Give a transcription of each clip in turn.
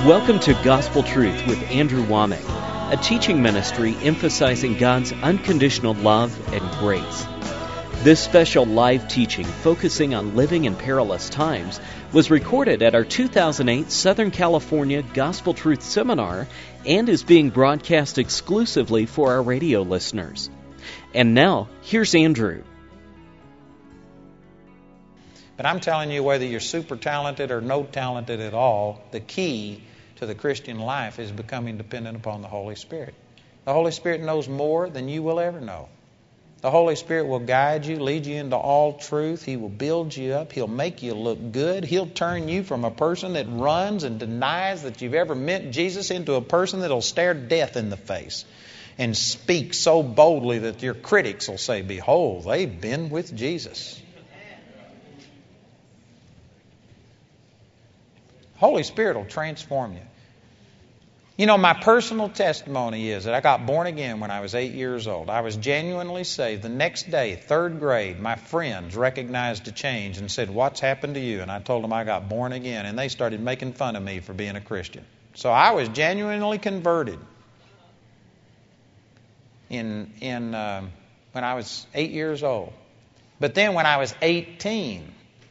Welcome to Gospel Truth with Andrew Womack, a teaching ministry emphasizing God's unconditional love and grace. This special live teaching, focusing on living in perilous times, was recorded at our 2008 Southern California Gospel Truth Seminar and is being broadcast exclusively for our radio listeners. And now, here's Andrew. But I'm telling you, whether you're super talented or no talented at all, the key to the Christian life is becoming dependent upon the Holy Spirit. The Holy Spirit knows more than you will ever know. The Holy Spirit will guide you, lead you into all truth. He will build you up. He'll make you look good. He'll turn you from a person that runs and denies that you've ever met Jesus into a person that'll stare death in the face and speak so boldly that your critics will say, "Behold, they've been with Jesus." Holy Spirit will transform you. You know, my personal testimony is that I got born again when I was 8 years old. I was genuinely saved. The next day, third grade, my friends recognized a change and said, "What's happened to you?" And I told them I got born again, and they started making fun of me for being a Christian. So I was genuinely converted when I was 8 years old. But then when I was 18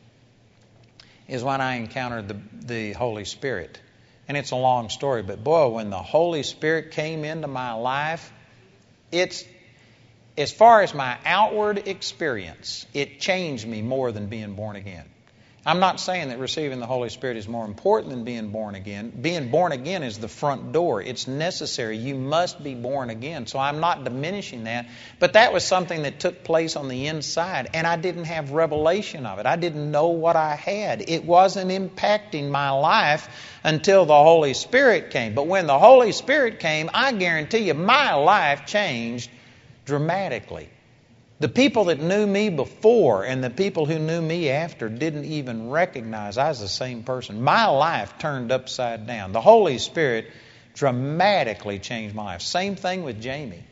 is when I encountered the Holy Spirit. And it's a long story, but boy, when the Holy Spirit came into my life, it's, as far as my outward experience, it changed me more than being born again. I'm not saying that receiving the Holy Spirit is more important than being born again. Being born again is the front door. It's necessary. You must be born again. So I'm not diminishing that. But that was something that took place on the inside, and I didn't have revelation of it. I didn't know what I had. It wasn't impacting my life until the Holy Spirit came. But when the Holy Spirit came, I guarantee you my life changed dramatically. The people that knew me before and the people who knew me after didn't even recognize I was the same person. My life turned upside down. The Holy Spirit dramatically changed my life. Same thing with Jamie.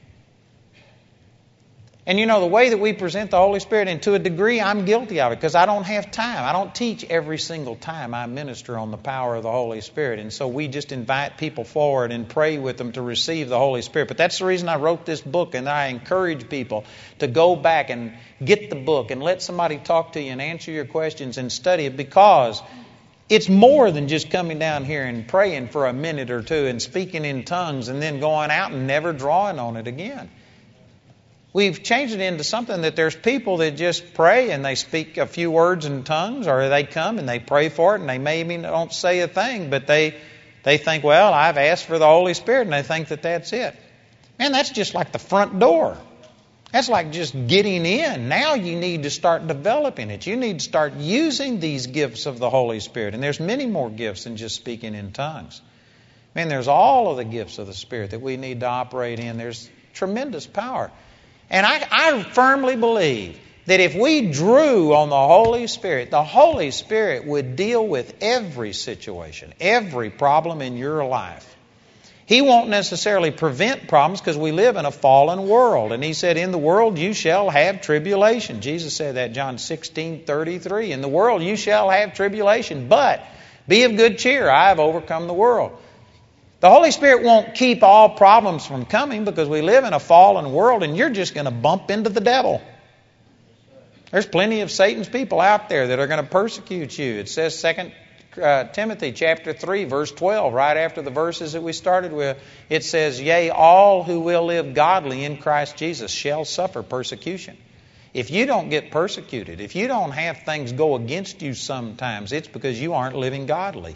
And you know, the way that we present the Holy Spirit, and to a degree I'm guilty of it because I don't have time. I don't teach every single time I minister on the power of the Holy Spirit. And so we just invite people forward and pray with them to receive the Holy Spirit. But that's the reason I wrote this book, and I encourage people to go back and get the book and let somebody talk to you and answer your questions and study it, because it's more than just coming down here and praying for a minute or two and speaking in tongues and then going out and never drawing on it again. We've changed it into something that there's people that just pray and they speak a few words in tongues, or they come and they pray for it and they maybe don't say a thing, but they think, well, I've asked for the Holy Spirit, and they think that that's it. Man, that's just like the front door. That's like just getting in. Now you need to start developing it. You need to start using these gifts of the Holy Spirit. And there's many more gifts than just speaking in tongues. Man, there's all of the gifts of the Spirit that we need to operate in. There's tremendous power. And I firmly believe that if we drew on the Holy Spirit would deal with every situation, every problem in your life. He won't necessarily prevent problems, because we live in a fallen world. And He said, "In the world you shall have tribulation." Jesus said that, John 16:33. "In the world you shall have tribulation, but be of good cheer. I have overcome the world." The Holy Spirit won't keep all problems from coming, because we live in a fallen world, and you're just going to bump into the devil. There's plenty of Satan's people out there that are going to persecute you. It says 2 Timothy chapter 3, verse 12, right after the verses that we started with. It says, "Yea, all who will live godly in Christ Jesus shall suffer persecution." If you don't get persecuted, if you don't have things go against you sometimes, it's because you aren't living godly.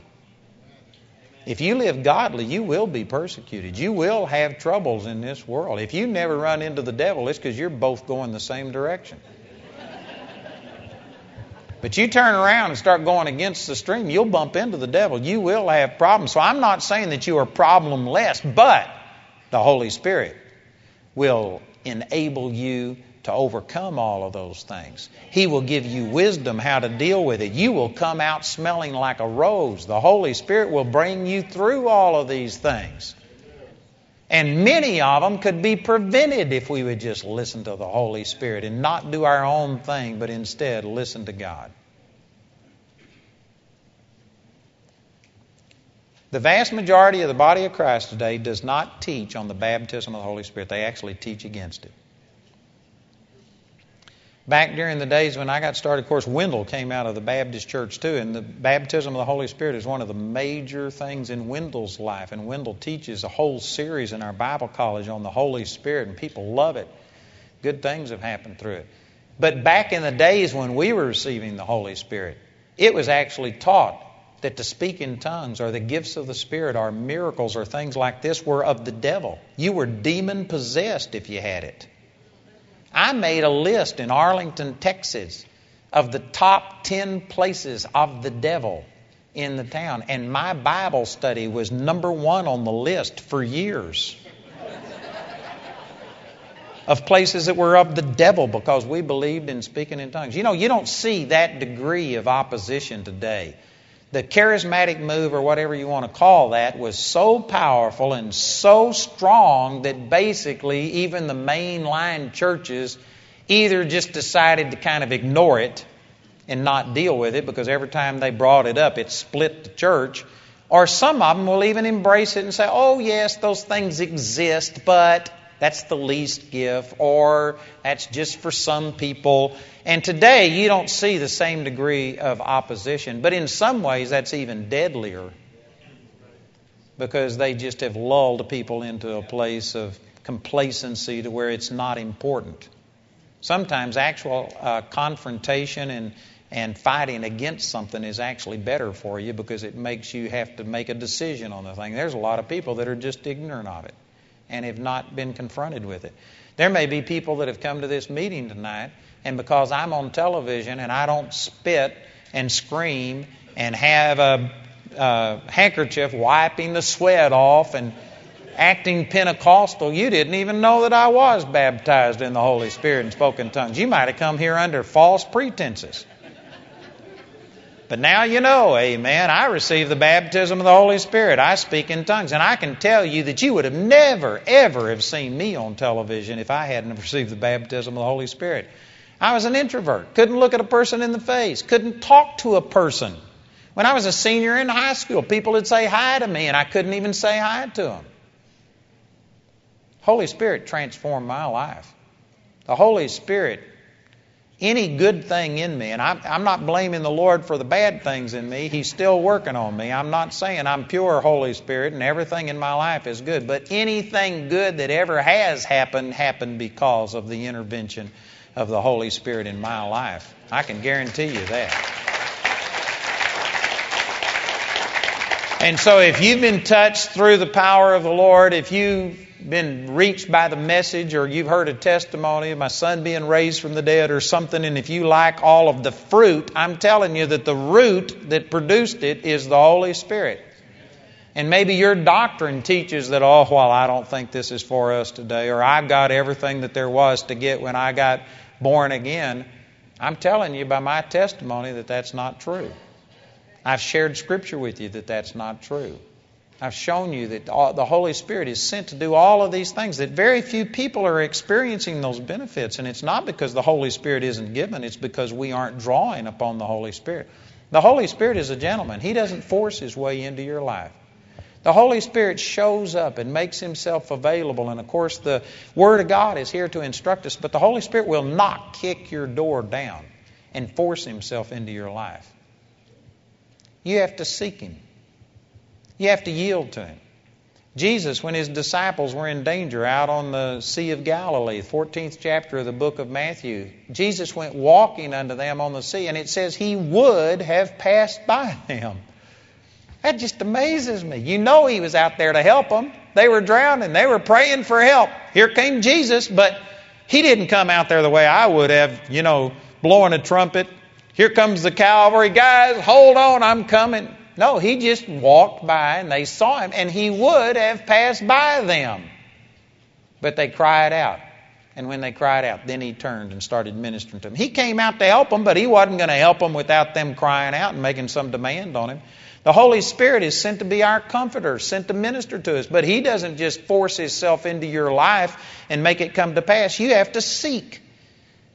If you live godly, you will be persecuted. You will have troubles in this world. If you never run into the devil, it's because you're both going the same direction. But you turn around and start going against the stream, you'll bump into the devil. You will have problems. So I'm not saying that you are problemless, but the Holy Spirit will enable you to overcome all of those things. He will give you wisdom how to deal with it. You will come out smelling like a rose. The Holy Spirit will bring you through all of these things. And many of them could be prevented if we would just listen to the Holy Spirit and not do our own thing, but instead listen to God. The vast majority of the body of Christ today does not teach on the baptism of the Holy Spirit. They actually teach against it. Back during the days when I got started, of course, Wendell came out of the Baptist church too, and the baptism of the Holy Spirit is one of the major things in Wendell's life. And Wendell teaches a whole series in our Bible college on the Holy Spirit, and people love it. Good things have happened through it. But back in the days when we were receiving the Holy Spirit, it was actually taught that to speak in tongues or the gifts of the Spirit or miracles or things like this were of the devil. You were demon-possessed if you had it. I made a list in Arlington, Texas, of the top 10 places of the devil in the town. And my Bible study was number 1 on the list for years. Of places that were of the devil because we believed in speaking in tongues. You know, you don't see that degree of opposition today. The charismatic move, or whatever you want to call that, was so powerful and so strong that basically even the mainline churches either just decided to kind of ignore it and not deal with it because every time they brought it up, it split the church. Or some of them will even embrace it and say, oh yes, those things exist, but that's the least gift, or that's just for some people. And today you don't see the same degree of opposition. But in some ways that's even deadlier because they just have lulled people into a place of complacency to where it's not important. Sometimes actual confrontation and fighting against something is actually better for you because it makes you have to make a decision on the thing. There's a lot of people that are just ignorant of it and have not been confronted with it. There may be people that have come to this meeting tonight, and because I'm on television and I don't spit and scream and have a handkerchief wiping the sweat off and acting Pentecostal, you didn't even know that I was baptized in the Holy Spirit and spoke in tongues. You might have come here under false pretenses. But now you know, amen, I received the baptism of the Holy Spirit. I speak in tongues. And I can tell you that you would have never, ever have seen me on television if I hadn't received the baptism of the Holy Spirit. I was an introvert. Couldn't look at a person in the face. Couldn't talk to a person. When I was a senior in high school, people would say hi to me, and I couldn't even say hi to them. Holy Spirit transformed my life. The Holy Spirit, any good thing in me, and I'm not blaming the Lord for the bad things in me. He's still working on me. I'm not saying I'm pure Holy Spirit and everything in my life is good. But anything good that ever has happened because of the intervention of the Holy Spirit in my life. I can guarantee you that. And so if you've been touched through the power of the Lord, if you've been reached by the message, or you've heard a testimony of my son being raised from the dead or something, and if you like all of the fruit, I'm telling you that the root that produced it is the Holy Spirit. And maybe your doctrine teaches that, oh, well, I don't think this is for us today, or I've got everything that there was to get when I got born again. I'm telling you by my testimony that that's not true. I've shared Scripture with you that that's not true. I've shown you that the Holy Spirit is sent to do all of these things, that very few people are experiencing those benefits. And it's not because the Holy Spirit isn't given, it's because we aren't drawing upon the Holy Spirit. The Holy Spirit is a gentleman. He doesn't force his way into your life. The Holy Spirit shows up and makes himself available. And of course the Word of God is here to instruct us, but the Holy Spirit will not kick your door down and force himself into your life. You have to seek him. You have to yield to him. Jesus, when his disciples were in danger out on the Sea of Galilee, 14th chapter of the book of Matthew, Jesus went walking unto them on the sea, and it says he would have passed by them. That just amazes me. You know he was out there to help them. They were drowning. They were praying for help. Here came Jesus, but he didn't come out there the way I would have, blowing a trumpet. Here comes the cavalry. Guys, hold on, I'm coming. No, he just walked by and they saw him, and he would have passed by them. But they cried out. And when they cried out, then he turned and started ministering to them. He came out to help them, but he wasn't going to help them without them crying out and making some demand on him. The Holy Spirit is sent to be our comforter, sent to minister to us. But he doesn't just force himself into your life and make it come to pass. You have to seek.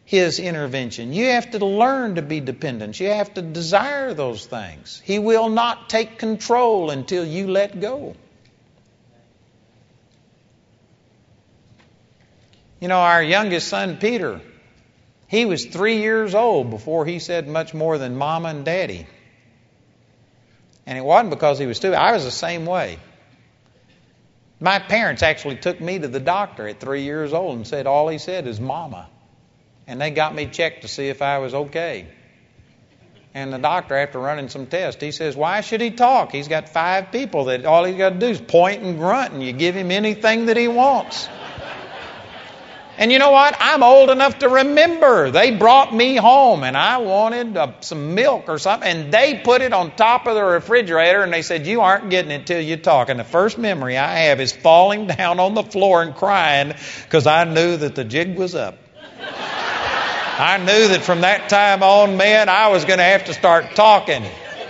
His intervention. You have to learn to be dependent. You have to desire those things. He will not take control until you let go. You know, our youngest son, Peter, he was 3 years old before he said much more than Mama and Daddy. And it wasn't because he was stupid. I was the same way. My parents actually took me to the doctor at 3 years old and said all he said is Mama. And they got me checked to see if I was okay. And the doctor, after running some tests, he says, why should he talk? He's got 5 people that all he's got to do is point and grunt, and you give him anything that he wants. And you know what? I'm old enough to remember. They brought me home, and I wanted some milk or something, and they put it on top of the refrigerator, and they said, you aren't getting it till you talk. And the first memory I have is falling down on the floor and crying because I knew that the jig was up. I knew that from that time on, man, I was going to have to start talking.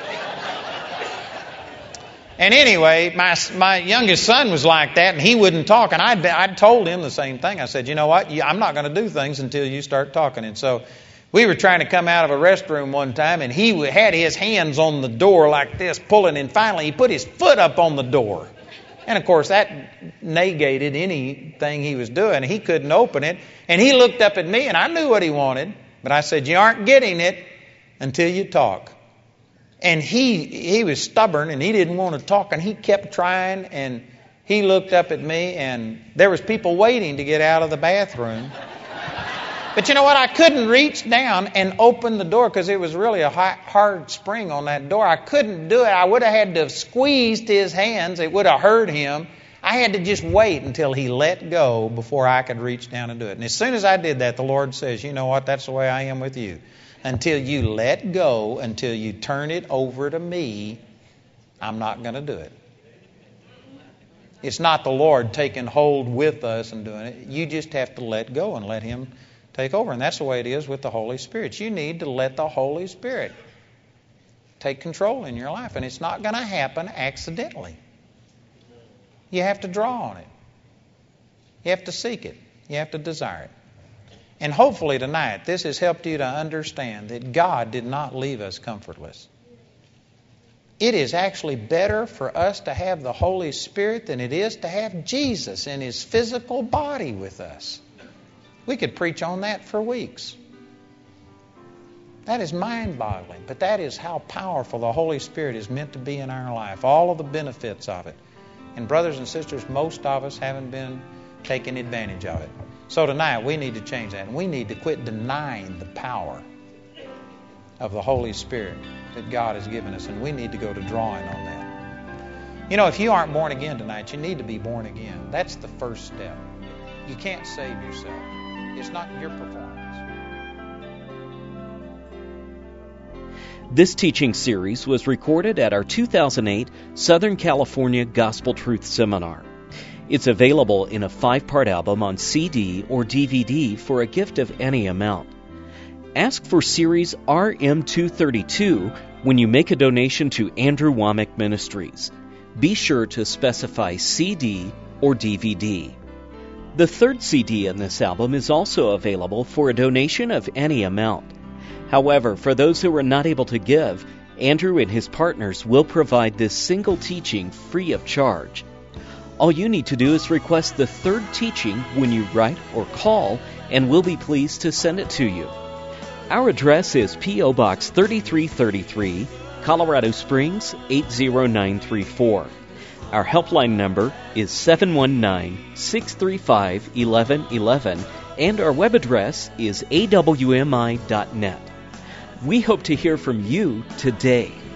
And anyway, my youngest son was like that, and he wouldn't talk. And I'd told him the same thing. I said, you know what? I'm not going to do things until you start talking. And so we were trying to come out of a restroom one time, and he had his hands on the door like this, pulling. And finally, he put his foot up on the door. And, of course, that negated anything he was doing. He couldn't open it. And he looked up at me, and I knew what he wanted. But I said, you aren't getting it until you talk. And he was stubborn, and he didn't want to talk, and he kept trying, and he looked up at me, and there was people waiting to get out of the bathroom. But you know what? I couldn't reach down and open the door because it was really a hard spring on that door. I couldn't do it. I would have had to have squeezed his hands. It would have hurt him. I had to just wait until he let go before I could reach down and do it. And as soon as I did that, the Lord says, you know what? That's the way I am with you. Until you let go, until you turn it over to me, I'm not going to do it. It's not the Lord taking hold with us and doing it. You just have to let go and let Him take over. And that's the way it is with the Holy Spirit. You need to let the Holy Spirit take control in your life. And it's not going to happen accidentally. You have to draw on it. You have to seek it. You have to desire it. And hopefully tonight this has helped you to understand that God did not leave us comfortless. It is actually better for us to have the Holy Spirit than it is to have Jesus in His physical body with us. We could preach on that for weeks. That is mind-boggling, but that is how powerful the Holy Spirit is meant to be in our life, all of the benefits of it. And brothers and sisters, most of us haven't been taking advantage of it. So tonight we need to change that, and we need to quit denying the power of the Holy Spirit that God has given us, and we need to go to drawing on that. You know, if you aren't born again tonight, you need to be born again. That's the first step. You can't save yourself. It's not your performance. This teaching series was recorded at our 2008 Southern California Gospel Truth Seminar. It's available in a 5-part album on CD or DVD for a gift of any amount. Ask for Series RM232 when you make a donation to Andrew Wommack Ministries. Be sure to specify CD or DVD. The third CD in this album is also available for a donation of any amount. However, for those who are not able to give, Andrew and his partners will provide this single teaching free of charge. All you need to do is request the third teaching when you write or call, and we'll be pleased to send it to you. Our address is P.O. Box 3333, Colorado Springs 80934. Our helpline number is 719-635-1111, and our web address is awmi.net. We hope to hear from you today.